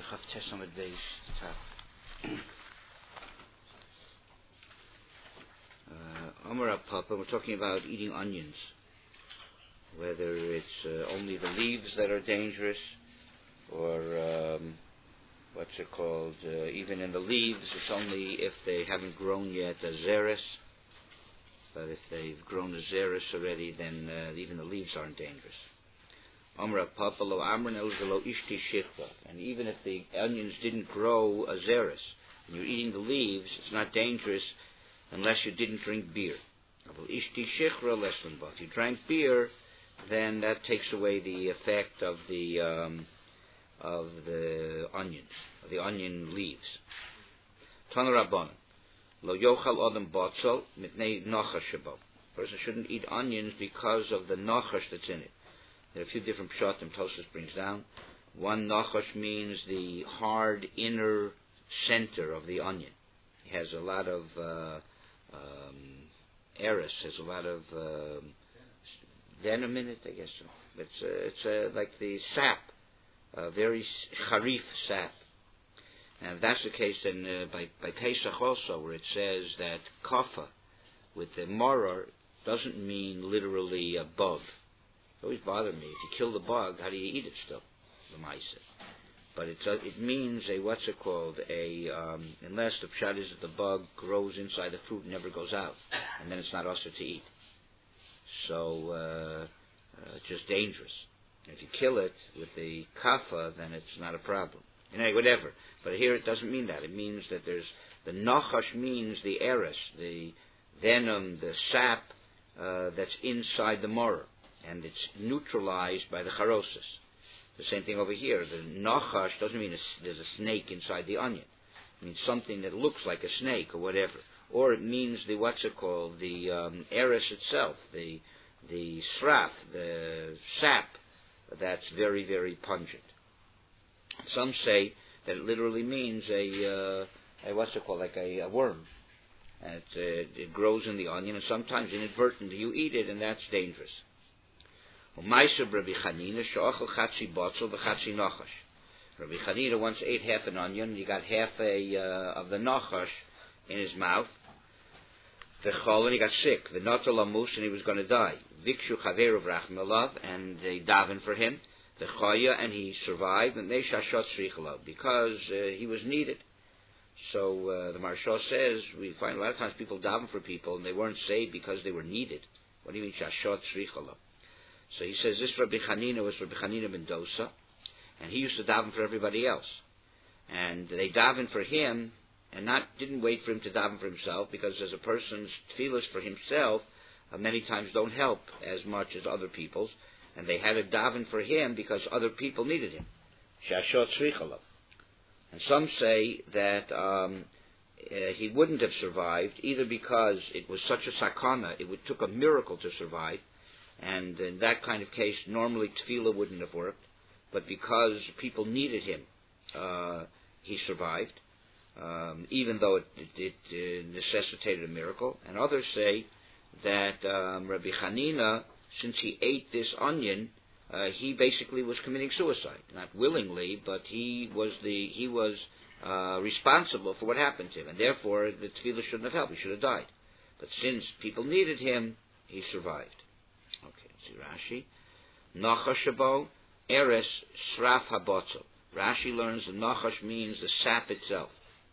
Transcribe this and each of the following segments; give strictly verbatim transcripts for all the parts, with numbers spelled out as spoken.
Chaf Tesam at base top. Amar Papa, we're talking about eating onions. Whether it's uh, only the leaves that are dangerous, or um, what's it called? Uh, even in the leaves, it's only if they haven't grown yet a zeres. But if they've grown a zeres already, then uh, even the leaves aren't dangerous. Amra Papa lo amran el lo ishti shichva. And even if the onions didn't grow a zeres, and you're eating the leaves, it's not dangerous unless you didn't drink beer. Ishti shichra less than both. You drank beer, then that takes away the effect of the um, of the onions, of the onion leaves. Tana Rabbanan lo yochal adam botzol mitnei nachash shebo. Person shouldn't eat onions because of the nachash that's in it. There are a few different pshatim Tosfos brings down. One, nachash means the hard inner center of the onion. It has a lot of uh, um, eris, has a lot of uh, venom in it, I guess. So. It's uh, it's uh, like the sap, a very charif sap. And if that's the case, then uh, by by Pesach also, where it says that kafa with the morar doesn't mean literally a bug. It always bothered me. If you kill the bug, how do you eat it still? The ma'aseh. But it's a, it means a, what's it called? A, um, unless the pshat is that the bug grows inside the fruit and never goes out. And then it's not also to eat. So, uh, uh, it's just dangerous. If you kill it with the kafa, then it's not a problem. Anyway, whatever. But here it doesn't mean that. It means that there's, the nachash means the eris, the venom, the sap, uh, that's inside the morar. And it's neutralized by the charosis. The same thing over here. The nachash doesn't mean a, there's a snake inside the onion. It means something that looks like a snake or whatever. Or it means the, what's it called, the um, eris itself, the the sraf, the sap, that's very, very pungent. Some say that it literally means a, uh, a what's it called, like a, a worm. And it, uh, it grows in the onion, and sometimes inadvertently you eat it, and that's dangerous. Rabbi Chanina once ate half an onion, and he got half a uh, of the nachash in his mouth. The chol, and he got sick. The notal amus, and he was going to die. Vikshu chaveru v'rachmelav, and they daven for him. The chaya, and he survived. And they shashot srichalav, because uh, he was needed. So uh, the Maharsha says we find a lot of times people daven for people, and they weren't saved because they were needed. What do you mean shashot srichalav? So he says this Rabbi Chanina was Rabbi Chanina ben Dosa, and he used to daven for everybody else. And they davened for him, and not didn't wait for him to daven for himself, because as a person's tefillos for himself uh, many times don't help as much as other people's, and they had to daven for him because other people needed him. Shashot srichalav. And some say that um, uh, he wouldn't have survived, either because it was such a sakana, it would, took a miracle to survive, and in that kind of case, normally tefillah wouldn't have worked, but because people needed him, uh, he survived, um, even though it, it, it uh, necessitated a miracle. And others say that um, Rabbi Chanina, since he ate this onion, uh, he basically was committing suicide, not willingly, but he was the he was uh, responsible for what happened to him, and therefore the tefillah shouldn't have helped; he should have died. But since people needed him, he survived. Okay, let's see Rashi. Nachash shabo eres sraf habotzel. Rashi learns that nachash means the sap itself.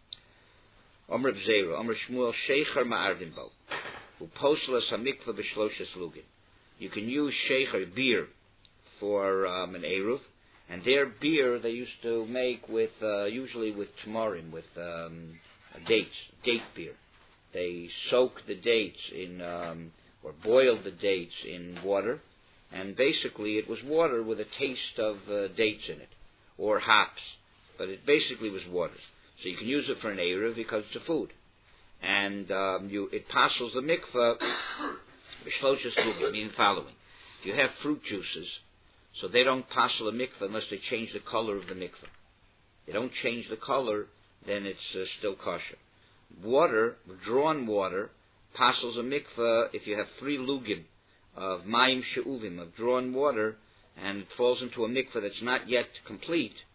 Omer Bzeira, Omer Shmuel Shecher ma'ardim bo, uposlas hamikva b'shloshes lugin. You can use shecher, beer, for um, an eruv, and their beer they used to make with uh, usually with tamarim, with um, dates, date beer. They soak the dates in um, or boil the dates in water, and basically it was water with a taste of uh, dates in it, or hops, but it basically was water. So you can use it for an eruv because it's a food, and um, you it passes the mikvah b'shloshes lugin, meaning following. If you have fruit juices, so they don't passel a mikvah unless they change the color of the mikvah. They don't change the color, then it's uh, still kosher. Water, drawn water, passels a mikvah if you have three lugim of mayim she'uvim, of drawn water, and it falls into a mikvah that's not yet complete,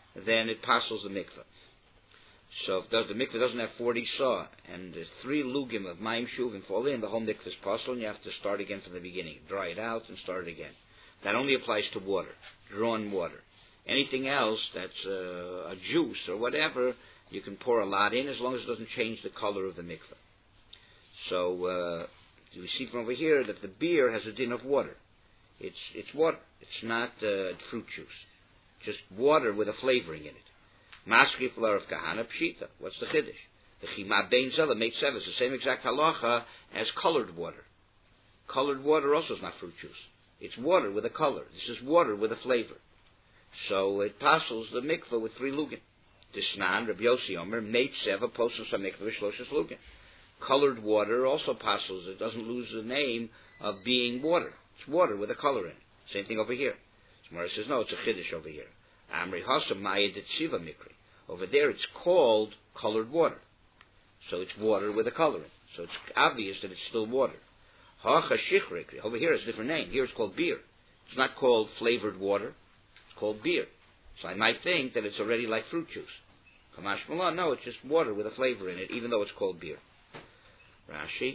then it passes the mikveh. So if the, the mikveh doesn't have forty saw, and there's three lugim of mayim shuvim fall in, the whole mikveh is possible, and you have to start again from the beginning. Dry it out and start it again. That only applies to water, drawn water. Anything else that's uh, a juice or whatever, you can pour a lot in as long as it doesn't change the color of the mikveh. So uh, we see from over here that the beer has a din of water. It's it's water. It's not uh, fruit juice. Just water with a flavoring in it. Maskif l'arav kahana pshita. What's the chiddush? The chima bein zela made seven. It's the same exact halacha as colored water. Colored water also is not fruit juice. It's water with a color. This is water with a flavor. So it passes the mikveh with three lugin. Disnan Rabbi Yossi Omer made seva posel samikveh v'shloshes lugin. Colored water also passes. It doesn't lose the name of being water. It's water with a color in it. Same thing over here. Gemara says no, it's a chiddush over here. Amri hasam maya detziva mikri. Over there it's called colored water. So it's water with a color in it. So it's obvious that it's still water. Hacha shichrikri. Over here it's a different name. Here it's called beer. It's not called flavored water. It's called beer. So I might think that it's already like fruit juice. Kamash Malan, no, it's just water with a flavor in it, even though it's called beer. Rashi.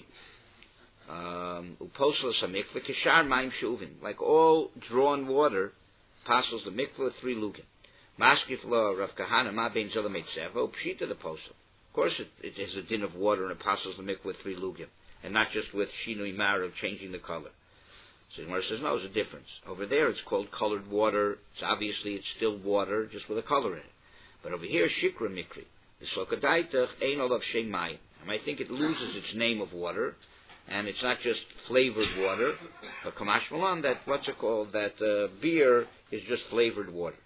Uposla samikveh kishar mayim shuvin. Like all drawn water, passes the mikveh with three lugin. Maskif lo Rav Kahana ma bein zela meitzeva upshita the posel. Of course, it, it is a din of water and it passes the mikveh with three lugin, and not just with shinui mar of changing the color. So the Gemara says no, there's a difference. Over there, it's called colored water. It's obviously it's still water, just with a color in it. But over here, shikra mikri. The slokadaitach ein olav shem mayim. And I think it loses its name of water. And it's not just flavored water, but Kamash Malan, that, what's it called, that uh, beer is just flavored water.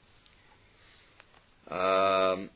Um,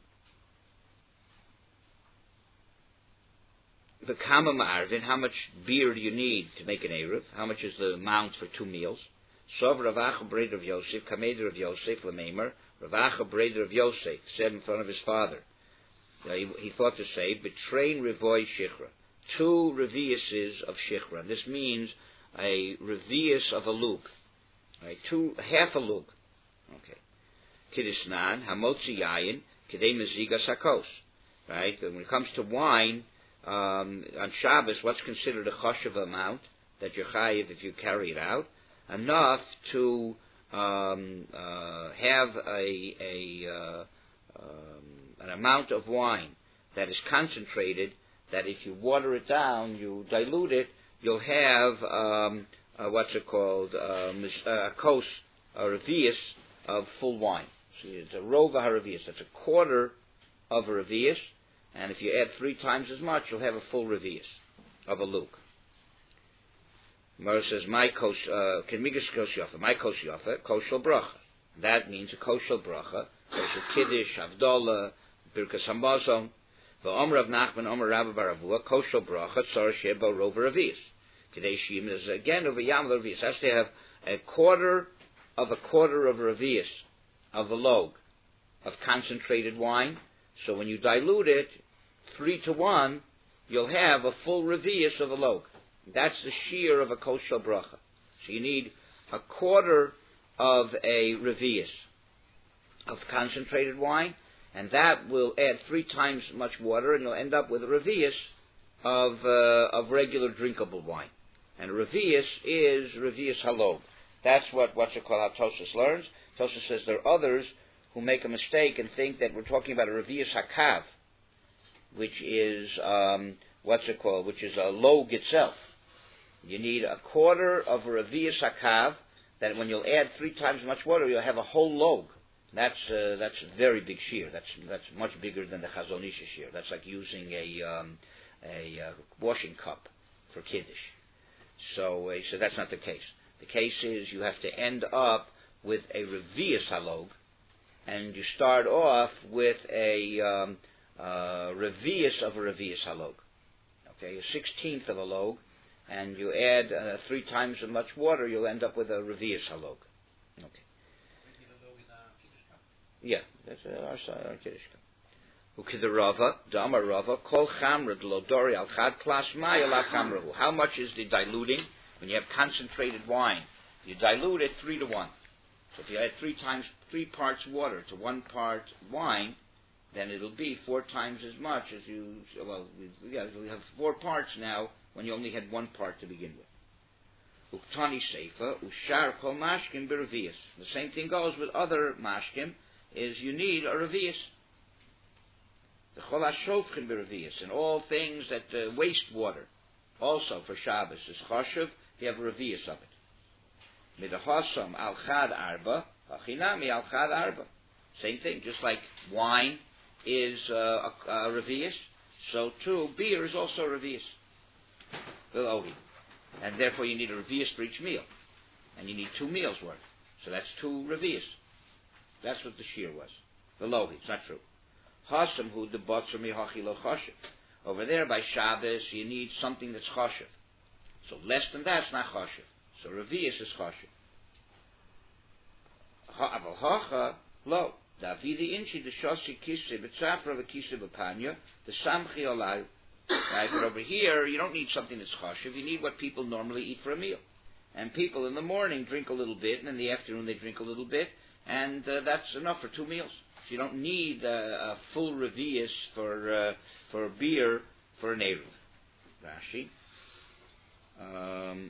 the Kama Ma'arvin, how much beer do you need to make an Erev? How much is the amount for two meals? Sov Ravacha Breder of Yosef, Kameder of Yosef, Lamemer, Ravacha Breder of Yosef, said in front of his father. Uh, he, he thought to say, Betrain Revoy Shichra. Two reviuses of shichra. This means a revius of a lug. Right? Two, half a lug. Okay. Kidisnan, hamotzi yayin, kidei meziga sakos. Right? And when it comes to wine, um, on Shabbos, what's considered a choshev amount that you're chayiv if you carry it out? Enough to um, uh, have a, a uh, um, an amount of wine that is concentrated, that if you water it down, you dilute it, you'll have, um, uh, what's it called, uh, a kos, a revius of full wine. So it's a rova haravius. That's a quarter of a revius, and if you add three times as much, you'll have a full revius of a lug. Mara says, my kos, can migas kos yofa, my kos yofa, koshel bracha. That means a koshel bracha, koshel kiddush, avdolah, birkas hamazon. V'omer of Nachman, Omer Rabba Baravua, Koshel Bracha, Tzor Sheba Rova Ravius. Today Shim is again over Yam Ravius. Has to have a quarter of a quarter of a Ravius, of a log, of concentrated wine. So when you dilute it, three to one, you'll have a full Ravius of a log. That's the shear of a Koshel Bracha. So you need a quarter of a Ravius of concentrated wine, and that will add three times as much water, and you'll end up with a revius of uh, of regular drinkable wine. And a revius is revius halog. That's what what's it called? How Tosfos learns. Tosfos says there are others who make a mistake and think that we're talking about a revius hakav, which is um, what's it called? Which is a log itself. You need a quarter of a revius hakav. That when you'll add three times as much water, you'll have a whole log. That's uh, that's a very big shear. That's that's much bigger than the Chazon Ish shear. That's like using a um, a uh, washing cup for kiddush. So uh, so that's not the case. The case is you have to end up with a revius halog, and you start off with a um, uh, revius of a revius halog. Okay, a sixteenth of a log, and you add uh, three times as much water, you'll end up with a revius halog. Okay. Yeah, that's uh, our side, our Kiddush cup. Ukidurava, Dama Rava, Kol Chamra, Glodori, Al Chad, Klas Maya, La Chamrahu. How much is the diluting? When you have concentrated wine, you dilute it three to one. So if you add three times three parts water to one part wine, then it'll be four times as much as you. Well, yeah, we have four parts now when you only had one part to begin with. Uktani seifa ushar kol mashkim b'revius. The same thing goes with other mashkim. Is you need a revius. The chol hashofchin b'revius, and all things that uh, waste water, also for Shabbos is choshev. You have a revius of it. Midahosam al chad arba, achinami al chad arba. Same thing, just like wine is uh, a, a revius, so too beer is also a revius. And therefore you need a revius for each meal, and you need two meals worth. So that's two revius. That's what the shear was. The lohi, it's not true. Hasam hu de botzer mihachi lo choshev. Over there by Shabbos you need something that's choshev. So less than that's not choshev. So revius is choshev. Ha'aval hacha lo. Davidi inchi the shosi kisse b'tzafra v'kisse b'panya the samchi olai. Right, but over here you don't need something that's choshev. You need what people normally eat for a meal. And people in the morning drink a little bit, and in the afternoon they drink a little bit, and uh, that's enough for two meals. So you don't need uh, a full revius for uh, for beer for an eruv. Rashi. Um,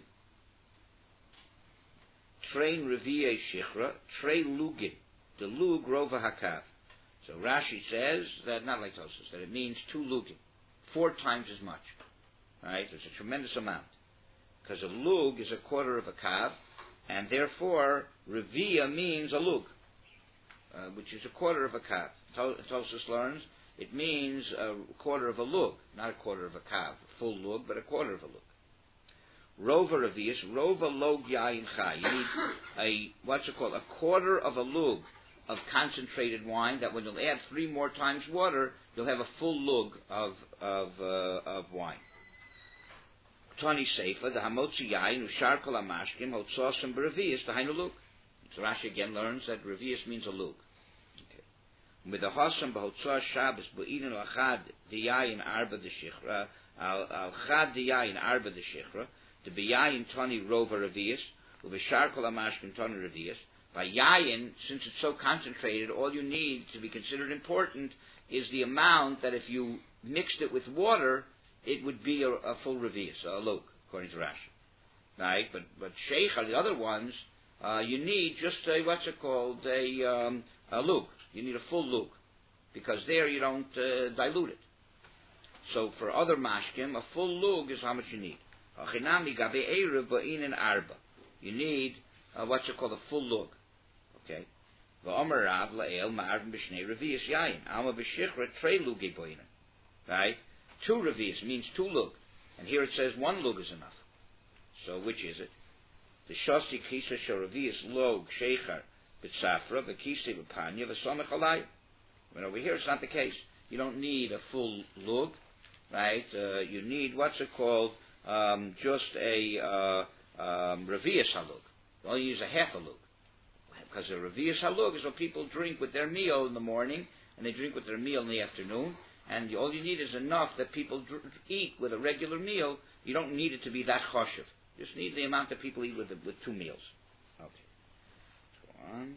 train reviye shichra, tre lugin, the lug rova hakav. So Rashi says that, not like Tosfos, that it means two lugin, four times as much. Right? It's a tremendous amount. Because a lug is a quarter of a kav, and therefore reviya means a lug, uh, which is a quarter of a kav. Tosfos learns it means a quarter of a lug, not a quarter of a kav, a full lug, but a quarter of a lug. Rova revius, rova log yayin chai. You need a, what's it called, a quarter of a lug of concentrated wine, that when you'll add three more times water, you'll have a full lug of, of, uh, of wine. Tani Seifa, the Hamotzi Yain, Ushar Kol HaMashkim, Hotzosem B'Revius, the Hainu Lug. So Rashi again learns that Revius means a Lug. With the Hossam B'Hotzos Shabbos, B'Idin L'Achad D'Yayin Arba D'Shichra, Al-Chad D'Yayin Arba D'Shichra, the B'Yayin Tani Rova Revius, U'B'Shar Kol HaMashkim Tani Revius. By Yayin, since it's so concentrated, all you need to be considered important is the amount that if you mixed it with water, it would be a, a full revius, a lug, according to Rashi. Right? But but sheikha, the other ones, uh, you need just a, what's it called, a, um, a lug. You need a full lug, because there you don't uh, dilute it. So for other mashkim, a full lug is how much you need. You need uh, what's it called, a full lug. Okay. Right? Two revius means two lug, and here it says one lug is enough. So which is it? The shosi kisa shorevius log sheichar b'tzafra v'kisi b'panya v'somech alay. When over here it's not the case. You don't need a full lug, right? Uh, you need what's it called? Um, just a uh, um, revius halug. You only use a half a lug, because a revius halug is what people drink with their meal in the morning, and they drink with their meal in the afternoon. And all you need is enough that people dr- eat with a regular meal. You don't need it to be that choshev. You just need the amount that people eat with the, with two meals. Okay. Go on.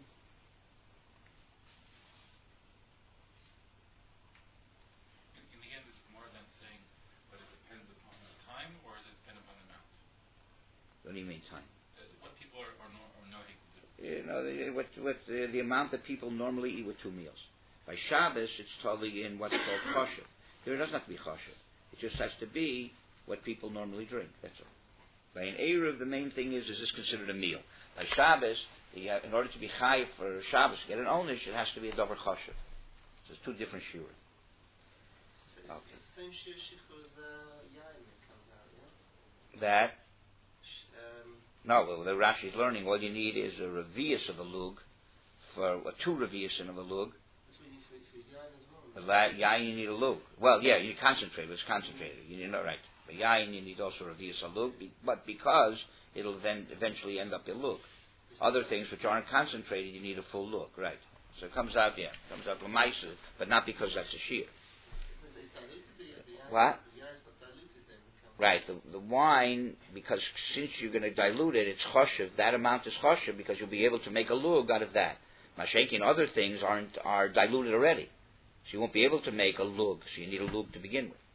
In, in the end, it's more than saying, but it depends upon the time, or is it depend upon the amount? What do you mean time? Uh, what people are, are, no, are noting to do. You know, the, what, what, uh, the amount that people normally eat with two meals. By Shabbos, it's totally in what's called choshev. Here it doesn't have to be choshev. It just has to be what people normally drink. That's all. By an eruv, the main thing is, is this considered a meal? By Shabbos, have, in order to be chai for Shabbos, to get an onish, it has to be a dover choshev. So it's two different shiur. So okay. It's the same shiur shichur the yain that comes out, yeah? That? Um, no, well, the Rashi is learning. All you need is a revius of a lug, for uh, two revius in of a lug. The yain you need a lug. Well, yeah, you concentrate, but it's concentrated. You need, no, right. But yain you need also revius a lug, but because it'll then eventually end up a lug. Other things which aren't concentrated, you need a full lug, right. So it comes out, yeah, it comes out l'maisa, but not because that's a shear. What? Right, the, the wine, because since you're going to dilute it, it's choshev. That amount is choshev because you'll be able to make a lug out of that. Mashenkin, other things aren't are diluted already, so you won't be able to make a lug. So you need a lug to begin with.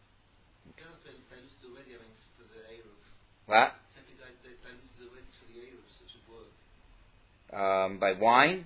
What? Um, by wine.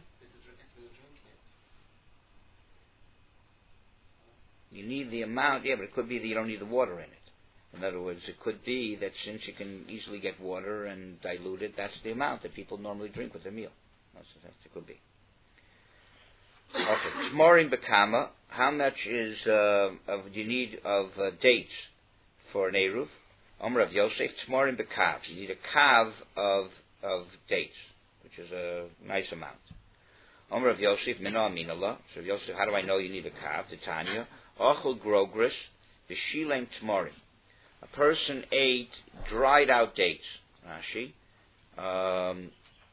You need the amount, yeah, but it could be that you don't need the water in it. In other words, it could be that since you can easily get water and dilute it, that's the amount that people normally drink with their meal. That's what it could be. Okay, Tmorim Bekama, how much is, uh, of, do you need of uh, dates for an Eruv? Omer of Yosef, Tmorim Bekav. You need a kav of, of dates, which is a nice amount. Omer of Yosef, Mina Aminallah. So Yosef, how do I know you need a kav? Titania. Ochel Grogris, B'shilem Tmorim. A person ate dried out dates. Rashi. Um,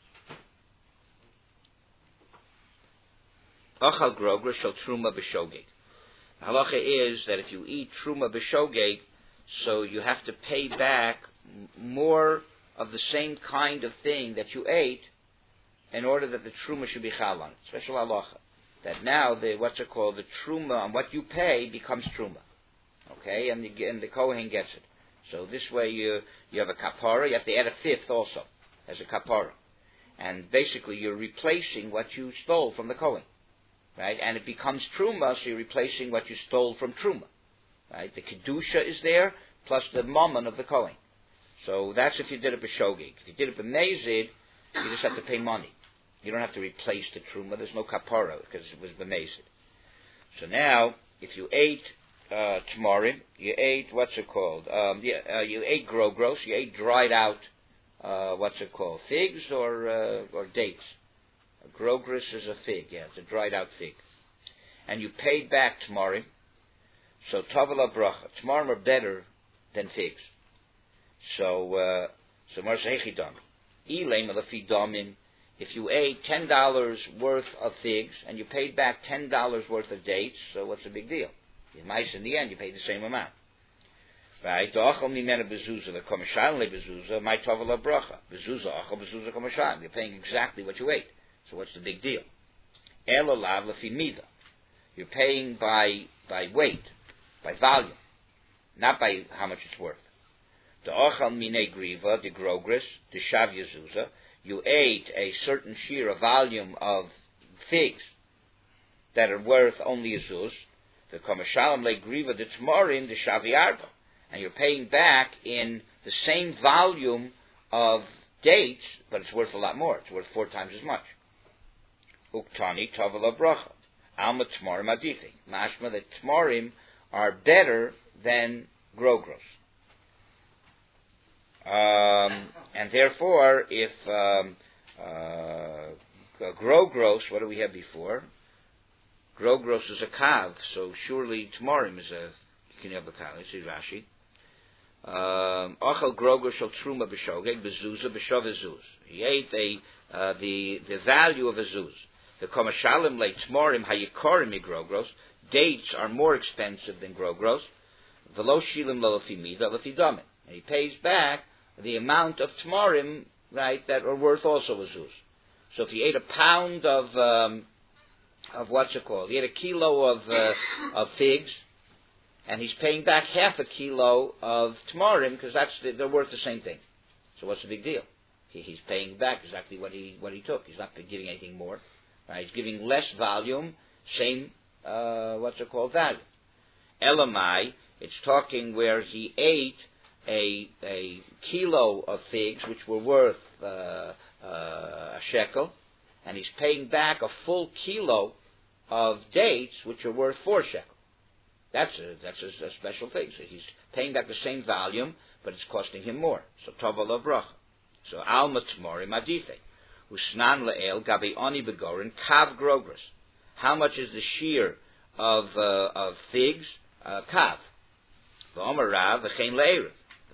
Ochel Grogris shel Truma b'shogeg. The halacha is that if you eat Truma b'shogeg, so you have to pay back more of the same kind of thing that you ate in order that the Truma should be chal on it. Special halacha. That now the what's it called, the Truma on what you pay becomes Truma. Okay, and the, and the Kohen gets it. So this way you you have a kapara, you have to add a fifth also as a kapara. And basically you're replacing what you stole from the Kohen. Right? And it becomes Truma, so you're replacing what you stole from Truma. Right? The Kedusha is there, plus the Mammon of the Kohen. So that's if you did it b'shogeg. If you did it b'mezid, you just have to pay money. You don't have to replace the Truma. There's no kapara because it was b'mezid. So now, if you ate uh, tmorim, you ate, what's it called? Um, yeah, uh, you ate grogros, you ate dried out, uh, what's it called? Figs or uh, or dates? A grogros is a fig, yeah, it's a dried out fig. And you paid back tmorim. So tavala bracha. Tmorim are better than figs. So, uh, so marsechi dam. Ilem alafi damin. If you ate ten dollars worth of figs and you paid back ten dollars worth of dates, so what's the big deal? In mice, in the end, you paid the same amount. Right? Doachal mimena bezuza, the komishal le bezuza, my tavala bracha. Bezuza, achal bezuza komishal. You're paying exactly what you ate. So what's the big deal? Ela lav lafi mida. You're paying by by weight, by volume, not by how much it's worth. Doachal mine griva, the grogris, the shav yezuza. You ate a certain shear, a volume of figs that are worth only a zuz. The komeshalem le griva the tmorim the shavi arba, and you're paying back in the same volume of dates, but it's worth a lot more. It's worth four times as much. Uktani tavala bracha alma tmorim adithi. Mashma that tmorim are better than grogros. Um, and therefore, if um, uh, grogros, what do we have before? Grogros is a kav, so surely tmorim is a you can have a kav. This is Rashi. Achal grogros shel truma b'shogeg bezuza b'shav zuz. He ate a uh, the the value of a zuz. The komashalim le tmorim hayikorim grogros. Dates are more expensive than grogros. V'lo shilim lo lefi mida lefi damin. And he pays back the amount of tmorim, right, that are worth also a zuz. So if he ate a pound of um, of what's it called? He ate a kilo of uh, of figs, and he's paying back half a kilo of tmorim because that's the, they're worth the same thing. So what's the big deal? He, he's paying back exactly what he what he took. He's not giving anything more. Right? He's giving less volume, same uh, what's it called value. Elamai, it's talking where he ate a a kilo of figs which were worth uh, uh, a shekel, and he's paying back a full kilo of dates which are worth four shekel. That's a that's a, a special thing. So he's paying back the same volume, but it's costing him more. So tavala bracha. So alma tmorim adife. Usnan le'el gabi oni begorin kav grogros. How much is the shear of uh, of figs? Uh, kav. V'omer rav v'chein le'erev.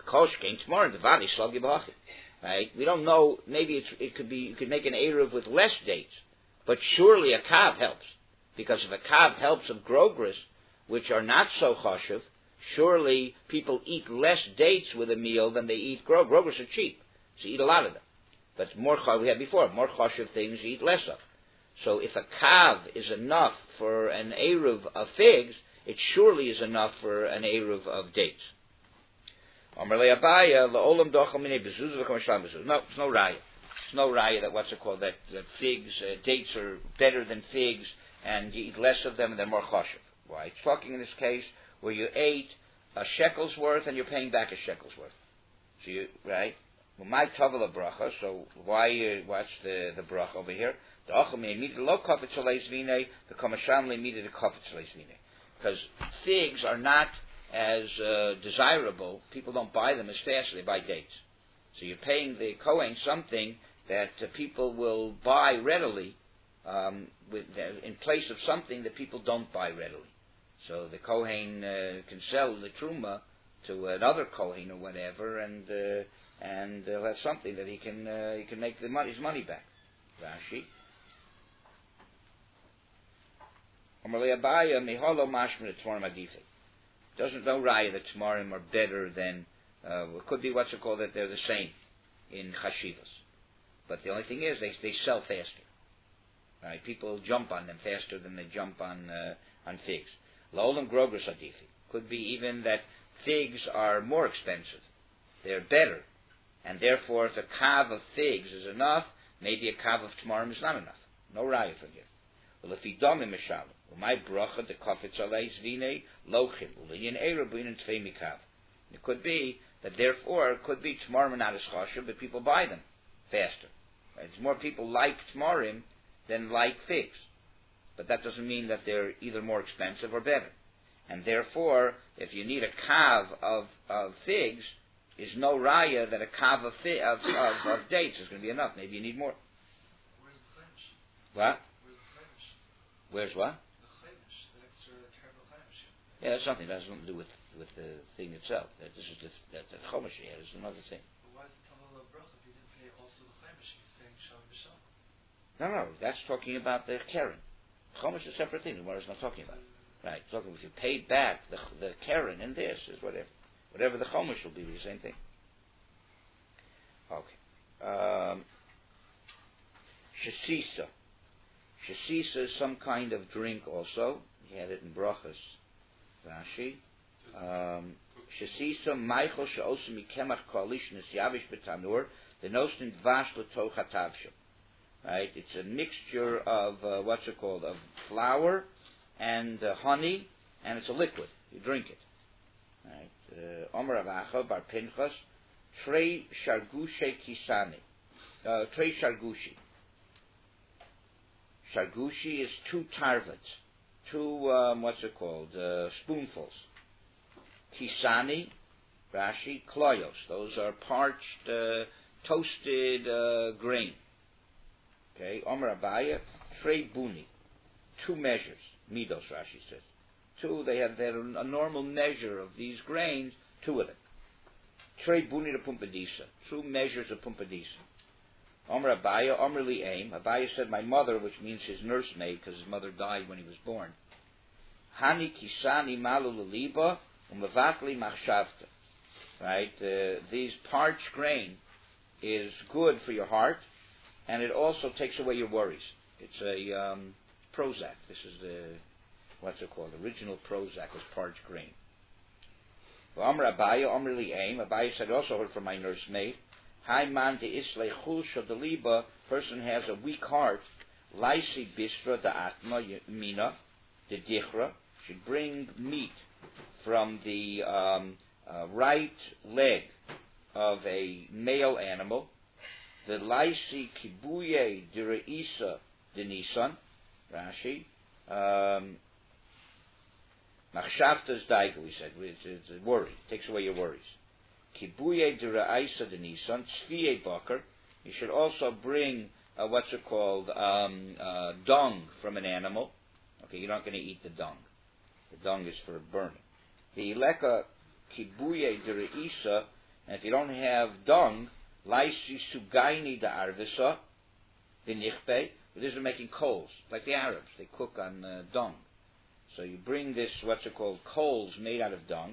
Right? We don't know. Maybe it's, it could be. You could make an eruv with less dates, but surely a kav helps, because if a kav helps of grogris, which are not so chashuv, Surely people eat less dates with a meal than they eat grog. Grogers are cheap, so you eat a lot of them. But more, we had before, more choshev things you eat less of. So if a kav is enough for an eruv of figs, it surely is enough for an eruv of dates. No, it's no raya. It's no raya that what's it called, that, that figs, uh, dates are better than figs, and you eat less of them and they're more choshev. Why? It's talking in this case where you ate a shekel's worth and you're paying back a shekel's worth. So you, right? Well, my tavala bracha, so why, uh, what's the, the bracha over here? The acham immediately lo kafetz aleis vine, the kamasham immediately kafetz aleis vine. Because figs are not as uh, desirable, people don't buy them as fast, they buy dates. So you're paying the Kohen something that uh, people will buy readily, um, with, uh, in place of something that people don't buy readily. So the Kohen uh, can sell the truma to another Kohen or whatever, and uh, and they'll have something that he can uh, he can make the money, his money back. Rashi. Doesn't know raya that tamarim are better than. Uh, it could be what's it called that they're the same in chashivas, but the only thing is they they sell faster. Right? People jump on them faster than they jump on uh, on figs. La'olam grogers adifi. Could be even that figs are more expensive. They're better, and therefore, if a kav of figs is enough, maybe a kav of tamarim is not enough. No raya from here. Well, if he domim mishalim, my bracha the kafetz aleis vine lochim uliyin erabin and tvei mikav. It could be that therefore it could be tamarim not as chashuv, but people buy them faster. Right? It's more people like tamarim than like figs, but that doesn't mean that they're either more expensive or better. And therefore, if you need a kav of of figs, is no raya that a kav of, fi- of, of, of dates is going to be enough. Maybe you need more. Where's the chaimish? What? Where's the chaimish? Where's what? The chaimish, the extra careful chaimish. Yeah, that's something that has nothing to do with, with the thing itself. That this is the that the chomish here is another thing. But why is the Tavala bracha if he didn't pay also the chaimish? He's paying shal b'shal. No, no, that's talking about the keren. Chomish is a separate thing. The Gemara is not talking about. Right, talking if you paid back the the keren in this is whatever, whatever the chomish will be, the same thing. Okay, um, shesisa. Shesisa is some kind of drink also. He had it in brachas. Rashi. Um, shesisa meichel she'osim mikemach koalish nesyavish betanur the nosten dvash l'toch hatavshel. Right, it's a mixture of uh, what's it called, of flour and uh, honey, and it's a liquid. You drink it. Right. Omer Avacha bar Pinchas, trei shargushe kisani. Uh, trei shargushi. Shargushi is two tarvets, two um, what's it called, uh, spoonfuls. Kisani, Rashi, kloyos. Those are parched, uh, toasted uh, grain. Okay. Omer Abaya, trei buni. Two measures. Midos, Rashi says. Two, they have their, a normal measure of these grains, two of them. Trei buni de pumpadisa. Two measures of pumpadisa. Omer Abaya, Omer li aim. Abaya said, my mother, which means his nursemaid, because his mother died when he was born. Hani kisani malu laliba, umavatli machshavta. Right? Uh, these parched grain is good for your heart, and it also takes away your worries. It's a... Um, Prozac. This is the, what's it called? Original Prozac was parched grain. Well, Amr Abaya, Amr li aim. Abaya said, also heard from my nursemaid. Hai man de islei chul shodaliba. Person has a weak heart. Laisi bistra da atma mina de dichra. Should bring meat from the um, uh, right leg of a male animal. The laisi kibuye de reisa de nisan. Rashi, machshavtas daigu, he said, it's, it's a worry, it takes away your worries. Kibuye dera'isa denisan, tzviye bakar, you should also bring, uh, what's it called, um, uh, dung from an animal. Okay, you're not going to eat the dung. The dung is for burning. The ileka kibuye dera'isa, and if you don't have dung, laisi sugaini da arvisa, the nichbe, these are making coals, like the Arabs. They cook on uh, dung. So you bring this, what's it called, coals made out of dung.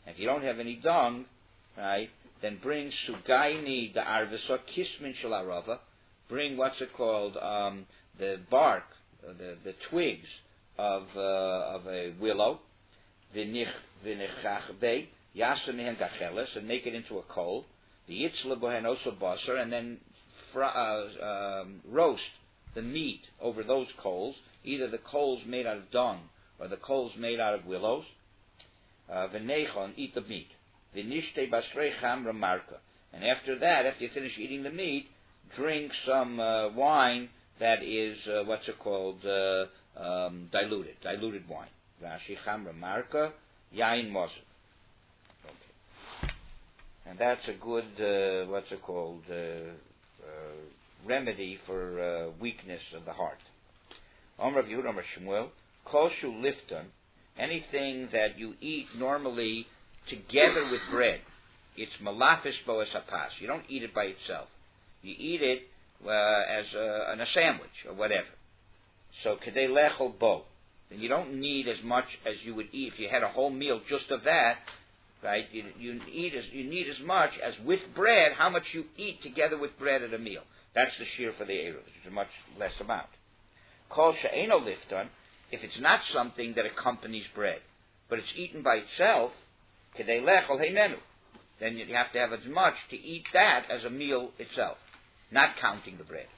If you don't have any dung, right, then bring sugaini the arvisa kismin shel arava. Bring what's it called, um, the bark, uh, the the twigs of uh, of a willow. V'nich v'nichach bei yasa mehen gacheles, and make it into a coal. The yitzla bohen also basar, and then fr- uh, um, roast the meat over those coals, either the coals made out of dung or the coals made out of willows. V'nechon, uh, eat the meat. V'nishte basrei chamra marka, and after that, after you finish eating the meat, drink some uh, wine that is uh, what's it called, uh, um, diluted, diluted wine. Rashi chamra marka yain moser. Okay, and that's a good uh, what's it called uh, uh, remedy for uh, weakness of the heart. Om Rav Yehuda, Om Rav Shmuel, koshu lifton, anything that you eat normally together with bread. It's malafis boas hapas. You don't eat it by itself. You eat it uh, as a, in a sandwich or whatever. So kedei lechol bo. Then you don't need as much as you would eat if you had a whole meal just of that. Right? You, you eat as you need as much as with bread. How much you eat together with bread at a meal. That's the shear for the eruv, which is a much less amount. Kol she'eno lifton. If it's not something that accompanies bread, but it's eaten by itself, kedei lechol heimenu, then you have to have as much to eat that as a meal itself, not counting the bread.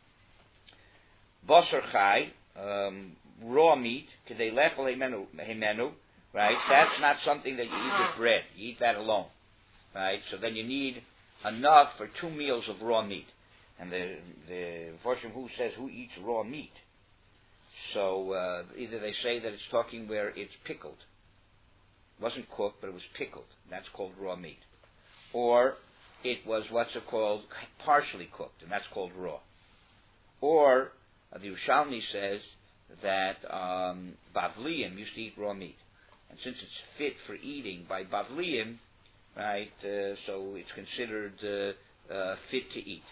Basar chai, um, raw meat, kedei lechol heimenu, heimenu, right? That's not something that you eat with bread. You eat that alone, right? So then you need enough for two meals of raw meat. And the the Vorshim who says who eats raw meat. So uh, either they say that it's talking where it's pickled. It wasn't cooked, but it was pickled. That's called raw meat. Or it was what's it called, partially cooked, and that's called raw. Or uh, the Yerushalmi says that um, Bavliim used to eat raw meat. And since it's fit for eating by Bavliim, right, uh, so it's considered uh, uh, fit to eat.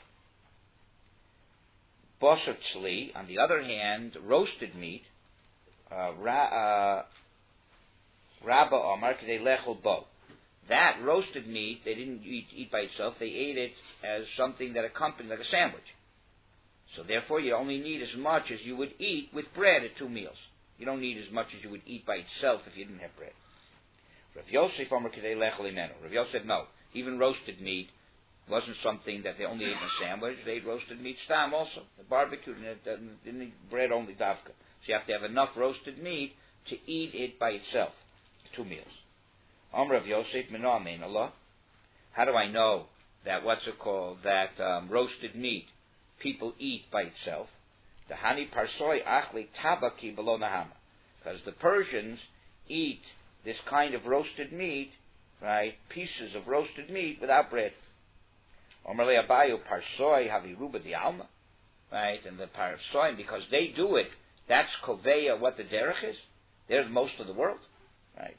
Basar tzli, on the other hand, roasted meat, uh, ra, uh, Rabba Omar, kedei lechol bo. That roasted meat, they didn't eat, eat by itself, they ate it as something that accompanied, like a sandwich. So therefore, you only need as much as you would eat with bread at two meals. You don't need as much as you would eat by itself if you didn't have bread. Rav Yosef Omar, kedei lechol imenu. Rav Yosef said, no, even roasted meat wasn't something that they only ate in a sandwich. They ate roasted meat stam also, the barbecue, and it didn't eat bread only davka. So you have to have enough roasted meat to eat it by itself, two meals. Amr of Yosef Mino Amen Allah. How do I know that what's it called that um, roasted meat people eat by itself? The hani parsoi achli tabaki below nahama, because the Persians eat this kind of roasted meat, right? Pieces of roasted meat without bread. Omerle Abayu parsoi haviruba di alma, right? And the parsoi, because they do it, that's koveya what the derech is. They're most of the world, right?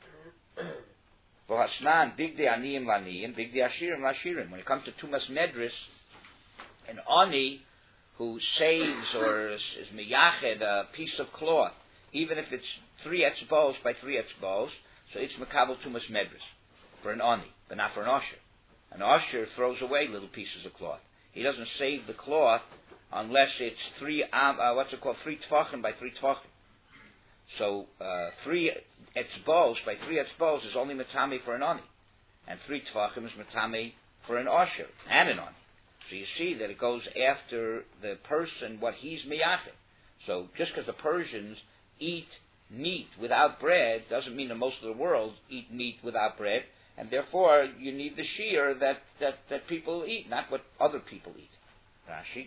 Bohasnan bigdi aniyim laniyim, bigdi ashirim lashirim. When it comes to tumas medris, an ani who saves or is, is miyached a piece of cloth, even if it's three etzbos by three etzbos, so it's makabel tumas medris for an ani, but not for an usher. An usher throws away little pieces of cloth. He doesn't save the cloth unless it's three, um, uh, what's it called, three tfachim by three tfachim. So uh, three etzbos by three etzbos is only matami for an ani, and three tfachim is matami for an usher and an ani. So you see that it goes after the person what he's miyachet. So just because the Persians eat meat without bread doesn't mean that most of the world eat meat without bread. And therefore, you need the shear that, that, that people eat, not what other people eat. Rashi.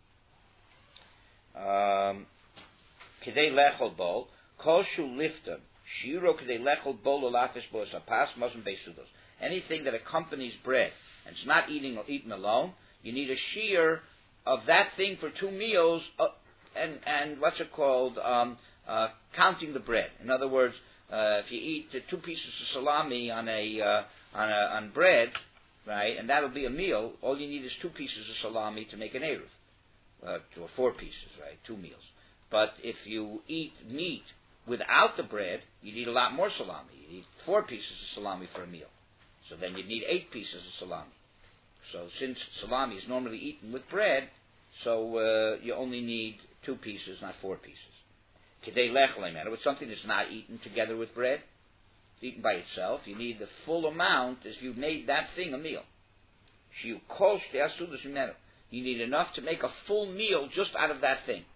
Kedei lechol bol, koshu lifton, shiro kedei lechol bol olafis bo sapas mosm besudos. Anything that accompanies bread, and it's not eating eaten alone, you need a shear of that thing for two meals, uh, and, and what's it called, um, uh, counting the bread. In other words, Uh, if you eat uh, two pieces of salami on a uh, on a on bread, right, and that'll be a meal. All you need is two pieces of salami to make an eruv, uh, or four pieces, right, two meals. But if you eat meat Without the bread, you need a lot more salami. You need four pieces of salami for a meal. So then you'd need eight pieces of salami. So since salami is normally eaten with bread, so uh, you only need two pieces, not four pieces. Kedei lechlei matter with something that's not eaten together with bread, eaten by itself. You need the full amount as you made that thing a meal. Shiu kol shtei asudas mimenu. You need enough to make a full meal just out of that thing.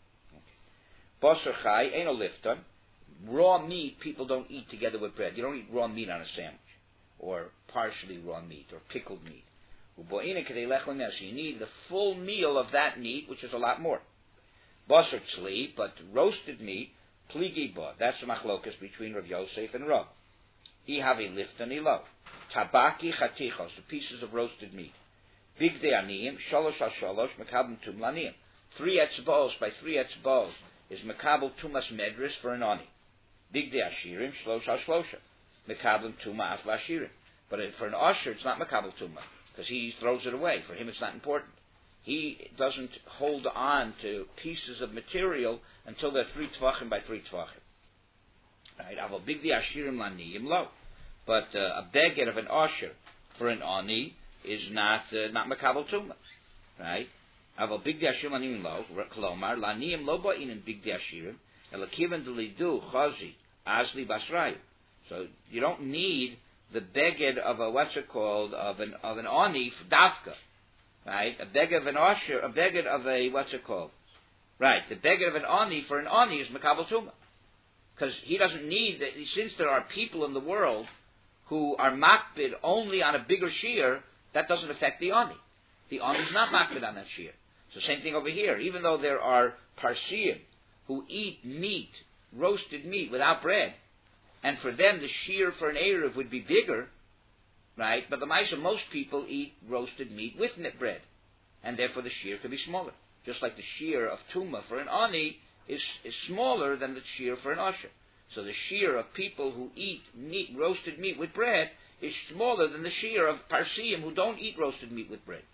Basar chai ain't a lifton. Raw meat people don't eat together with bread. You don't eat raw meat on a sandwich, or partially raw meat, or pickled meat. So you need the full meal of that meat, which is a lot more. Basar tzli, but roasted meat, pligi ba. That's the machlokas between Rav Yosef and Rav. He have a lifton ilo. Tabaki chatichos, the pieces of roasted meat. Big de aniyim, shalosh al shalosh, mekabel tum laniyim. Three etzbos by three etzbos is mekabel tumas medris for an ani. Big de ashirim, shlosh al shlosha. Mekabel tuma af lashirim. But for an usher, it's not mekabel tuma, because he throws it away. For him, it's not important. He doesn't hold on to pieces of material until they're three tvachim by three tvachim. Right? Aval big de ashirim laniyim lo. But uh, a beged of an usher for an ani is not uh, not makabel tuma, right? Aval big ashirim laniyim lo kolomar laniyim lo ba'inin big ashirim elakivan delidu chazi asli basrayu. So you don't need the beged of a what's it called of an of an ani dafka, right? A beged of an usher, a beged of a what's it called, right? The beged of an ani for an ani is makabel tuma, because he doesn't need that. Since there are people in the world who are makbid only on a bigger shear, that doesn't affect the ani. The ani is not makbid on that shear. So same thing over here. Even though there are parsiyim who eat meat, roasted meat without bread, and for them the shear for an eruv would be bigger, right? But the Maisa, most people eat roasted meat with bread, and therefore the shear could be smaller. Just like the shear of tuma for an ani is, is smaller than the shear for an usher. So the shear of people who eat meat, roasted meat with bread is smaller than the shear of parsiyim who don't eat roasted meat with bread.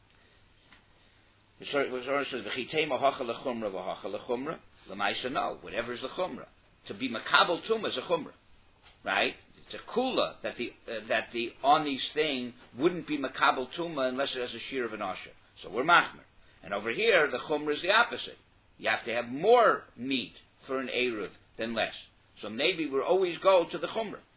The Zohar says, "V'chitema hacha lechumra v'hacha lechumra." L'maisa no, whatever is the chumra. To be makabel tuma is a chumra, right? It's a kula that the uh, that the ani's thing wouldn't be makabel tuma unless it has a shear of an asher. So we're machmer. And over here, the chumra is the opposite. You have to have more meat for an eruv than less. So maybe we'll always go to the chumrah.